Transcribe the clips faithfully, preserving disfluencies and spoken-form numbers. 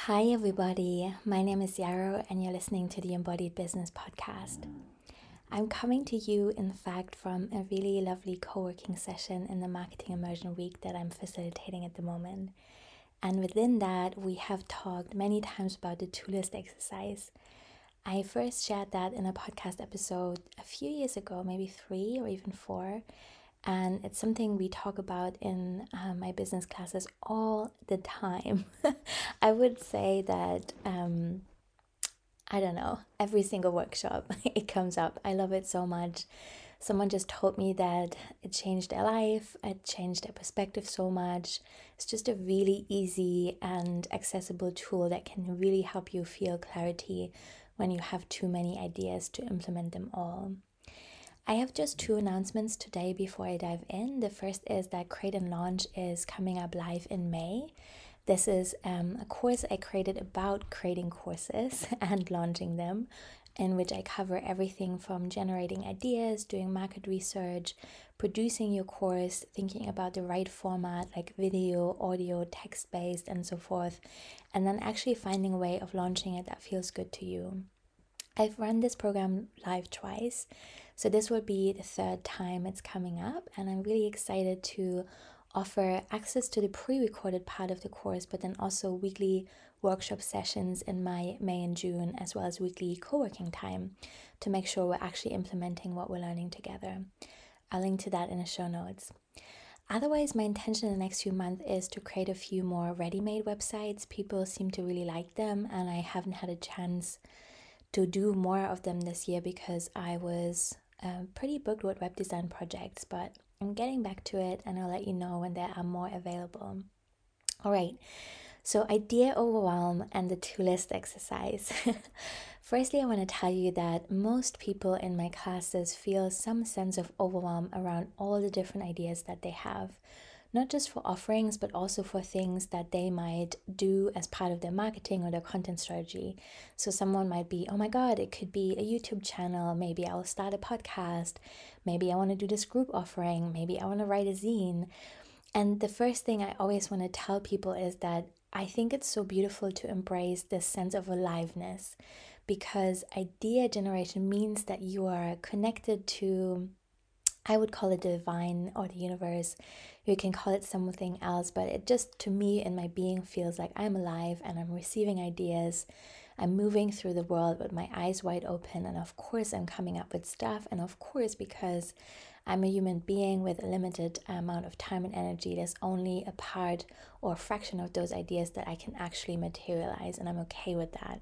Hi, everybody. My name is Yarrow, and you're listening to the Embodied Business Podcast. I'm coming to you, in fact, from a really lovely co working session in the Marketing Immersion Week that I'm facilitating at the moment. And within that, we have talked many times about the two list exercise. I first shared that in a podcast episode a few years ago, maybe three or even four. And it's something we talk about in uh, my business classes all the time. I would say that, um, I don't know, every single workshop it comes up. I love it so much. Someone just told me that it changed their life, it changed their perspective so much. It's just a really easy and accessible tool that can really help you feel clarity when you have too many ideas to implement them all. I have just two announcements today before I dive in. The first is that Create and Launch is coming up live in May. This is um, a course I created about creating courses and launching them, in which I cover everything from generating ideas, doing market research, producing your course, thinking about the right format like video, audio, text-based, and so forth, and then actually finding a way of launching it that feels good to you. I've run this program live twice, so this will be the third time it's coming up, and I'm really excited to offer access to the pre-recorded part of the course, but then also weekly workshop sessions in my May and June, as well as weekly co-working time to make sure we're actually implementing what we're learning together. I'll link to that in the show notes. Otherwise, my intention in the next few months is to create a few more ready-made websites. People seem to really like them, and I haven't had a chance to do more of them this year because I was uh, pretty booked with web design projects, but I'm getting back to it and I'll let you know when there are more available. All right, so idea overwhelm and the two list exercise. Firstly, I want to tell you that most people in my classes feel some sense of overwhelm around all the different ideas that they have. Not just for offerings, but also for things that they might do as part of their marketing or their content strategy. So someone might be, oh my God, it could be a YouTube channel. Maybe I'll start a podcast. Maybe I want to do this group offering. Maybe I want to write a zine. And the first thing I always want to tell people is that I think it's so beautiful to embrace this sense of aliveness, because idea generation means that you are connected to, I would call it the divine or the universe. You can call it something else, but it just, to me, in my being, feels like I'm alive and I'm receiving ideas. I'm moving through the world with my eyes wide open, and of course I'm coming up with stuff, and of course, because I'm a human being with a limited amount of time and energy, there's only a part or a fraction of those ideas that I can actually materialize, and I'm okay with that.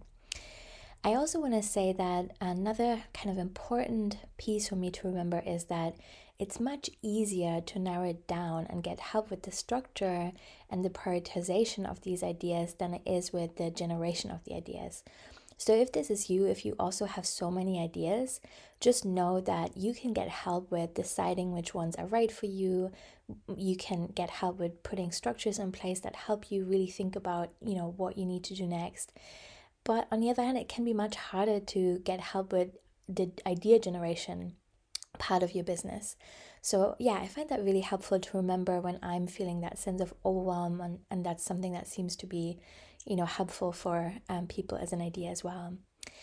I also want to say that another kind of important piece for me to remember is that it's much easier to narrow it down and get help with the structure and the prioritization of these ideas than it is with the generation of the ideas. So if this is you, if you also have so many ideas, just know that you can get help with deciding which ones are right for you. You can get help with putting structures in place that help you really think about, you know, what you need to do next. But on the other hand, it can be much harder to get help with the idea generation part of your business. So yeah, I find that really helpful to remember when I'm feeling that sense of overwhelm, and, and that's something that seems to be, you know, helpful for um, people as an idea as well.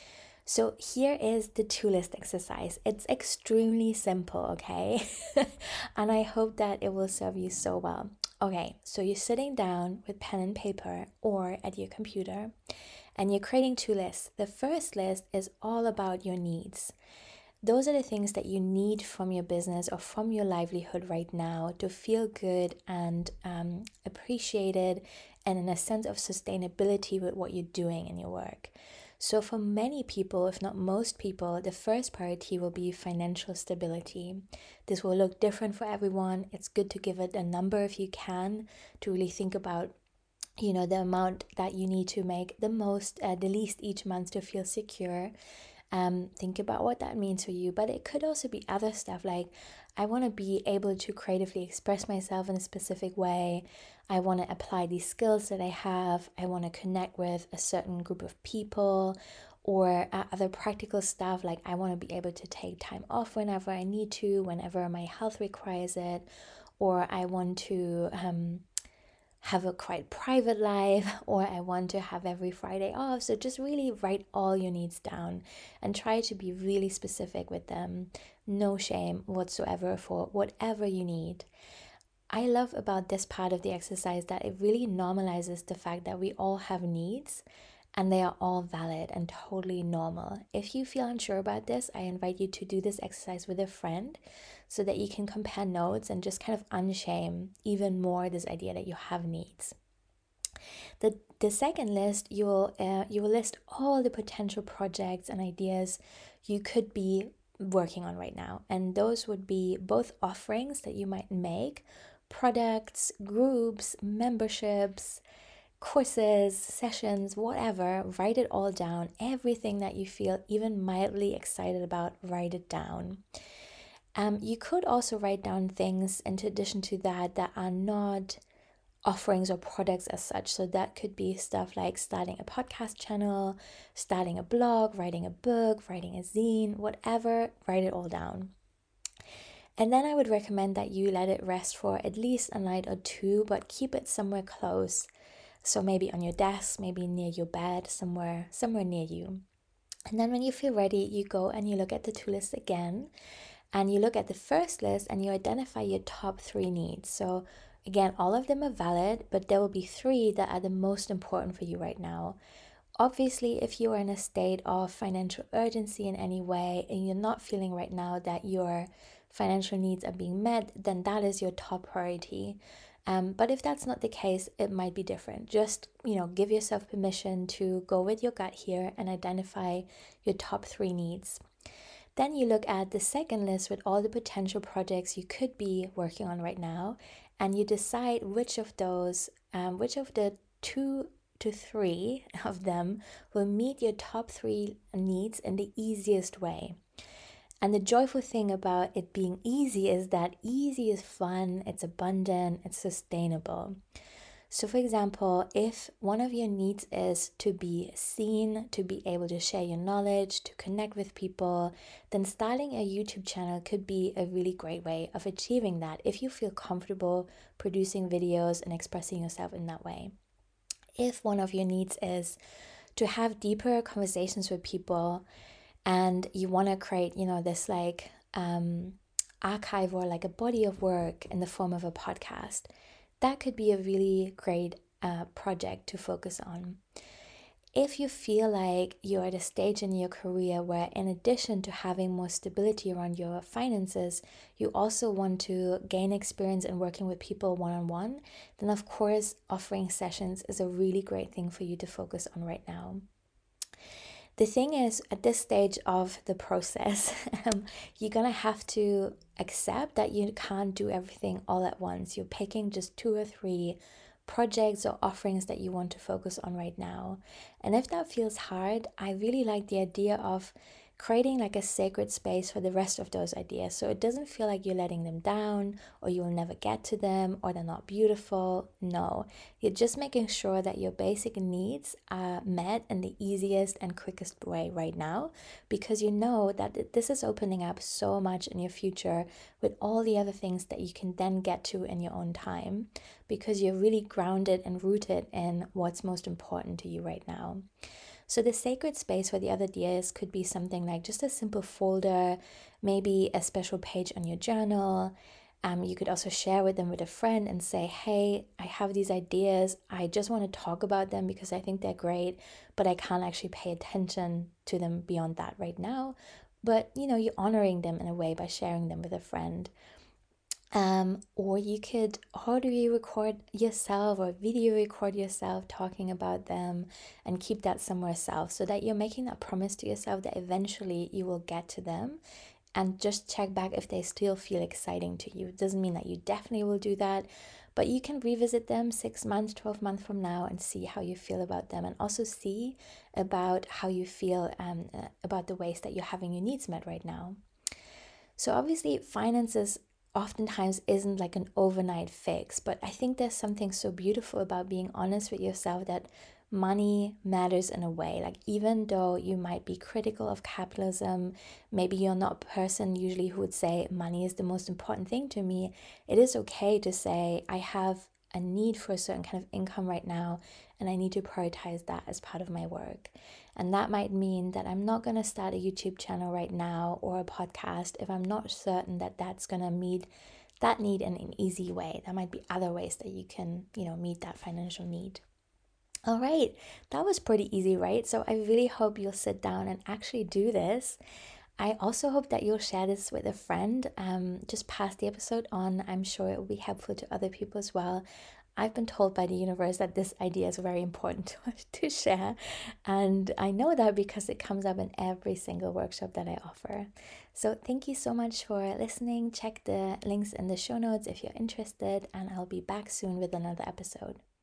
So here is the two list exercise. It's extremely simple, okay? And I hope that it will serve you so well. Okay, so you're sitting down with pen and paper or at your computer, and you're creating two lists. The first list is all about your needs. Those are the things that you need from your business or from your livelihood right now to feel good and um, appreciated, and in a sense of sustainability with what you're doing in your work. So for many people, if not most people, the first priority will be financial stability. This will look different for everyone. It's good to give it a number if you can, to really think about, you know, the amount that you need to make the most, uh, the least each month to feel secure. Um, think about what that means for you. But it could also be other stuff like, I want to be able to creatively express myself in a specific way. I want to apply these skills that I have. I want to connect with a certain group of people, or uh, other practical stuff like I want to be able to take time off whenever I need to, whenever my health requires it, or I want to um, have a quite private life, or I want to have every Friday off. So just really write all your needs down and try to be really specific with them. No shame whatsoever for whatever you need. I love about this part of the exercise that it really normalizes the fact that we all have needs and they are all valid and totally normal. If you feel unsure about this, I invite you to do this exercise with a friend so that you can compare notes and just kind of unshame even more this idea that you have needs. The the second list, you will uh, you will list all the potential projects and ideas you could be working on right now, and those would be both offerings that you might make, products, groups, memberships, courses, sessions, whatever. Write it all down. Everything that you feel even mildly excited about, write it down. Um, you could also write down things in addition to that that are not offerings or products as such. So that could be stuff like starting a podcast channel, starting a blog, writing a book, writing a zine, whatever, write it all down. And then I would recommend that you let it rest for at least a night or two, but keep it somewhere close. So maybe on your desk, maybe near your bed, somewhere, somewhere near you. And then when you feel ready, you go and you look at the two lists again, and you look at the first list and you identify your top three needs. So again, all of them are valid, but there will be three that are the most important for you right now. Obviously, if you are in a state of financial urgency in any way and you're not feeling right now that your financial needs are being met, then that is your top priority. Um, but if that's not the case, it might be different. Just, you know, give yourself permission to go with your gut here and identify your top three needs. Then you look at the second list with all the potential projects you could be working on right now, and you decide which of those, um, which of the two to three of them will meet your top three needs in the easiest way. And the joyful thing about it being easy is that easy is fun, it's abundant, it's sustainable. So for example, if one of your needs is to be seen, to be able to share your knowledge, to connect with people, then starting a YouTube channel could be a really great way of achieving that if you feel comfortable producing videos and expressing yourself in that way. If one of your needs is to have deeper conversations with people and you want to create, you know, this like um, archive or like a body of work in the form of a podcast, that could be a really great uh, project to focus on. If you feel like you're at a stage in your career where, in addition to having more stability around your finances, you also want to gain experience in working with people one-on-one, then of course offering sessions is a really great thing for you to focus on right now. The thing is, at this stage of the process, um, you're going to have to accept that you can't do everything all at once. You're picking just two or three projects or offerings that you want to focus on right now. And if that feels hard, I really like the idea of creating like a sacred space for the rest of those ideas, so it doesn't feel like you're letting them down or you will never get to them or they're not beautiful. No, you're just making sure that your basic needs are met in the easiest and quickest way right now, because you know that this is opening up so much in your future with all the other things that you can then get to in your own time, because you're really grounded and rooted in what's most important to you right now. So the sacred space for the other ideas could be something like just a simple folder, maybe a special page on your journal. Um, you could also share with them with a friend and say, hey, I have these ideas. I just want to talk about them because I think they're great, but I can't actually pay attention to them beyond that right now. But, you know, you're honoring them in a way by sharing them with a friend. Um, or you could audio record yourself or video record yourself talking about them and keep that somewhere else, so that you're making that promise to yourself that eventually you will get to them, and just check back if they still feel exciting to you. It doesn't mean that you definitely will do that, but you can revisit them six months, twelve months from now and see how you feel about them, and also see about how you feel um, about the ways that you're having your needs met right now. So obviously finances oftentimes isn't like an overnight fix, but I think there's something so beautiful about being honest with yourself that money matters in a way. Like, even though you might be critical of capitalism, maybe you're not a person usually who would say money is the most important thing to me, it is okay to say I have a need for a certain kind of income right now, and I need to prioritize that as part of my work. And that might mean that I'm not going to start a YouTube channel right now or a podcast if I'm not certain that that's going to meet that need in an easy way. There might be other ways that you can, you know, meet that financial need. All right, that was pretty easy, right? So I really hope you'll sit down and actually do this. I also hope that you'll share this with a friend. Um, just pass the episode on. I'm sure it will be helpful to other people as well. I've been told by the universe that this idea is very important to, to share. And I know that because it comes up in every single workshop that I offer. So thank you so much for listening. Check the links in the show notes if you're interested, and I'll be back soon with another episode.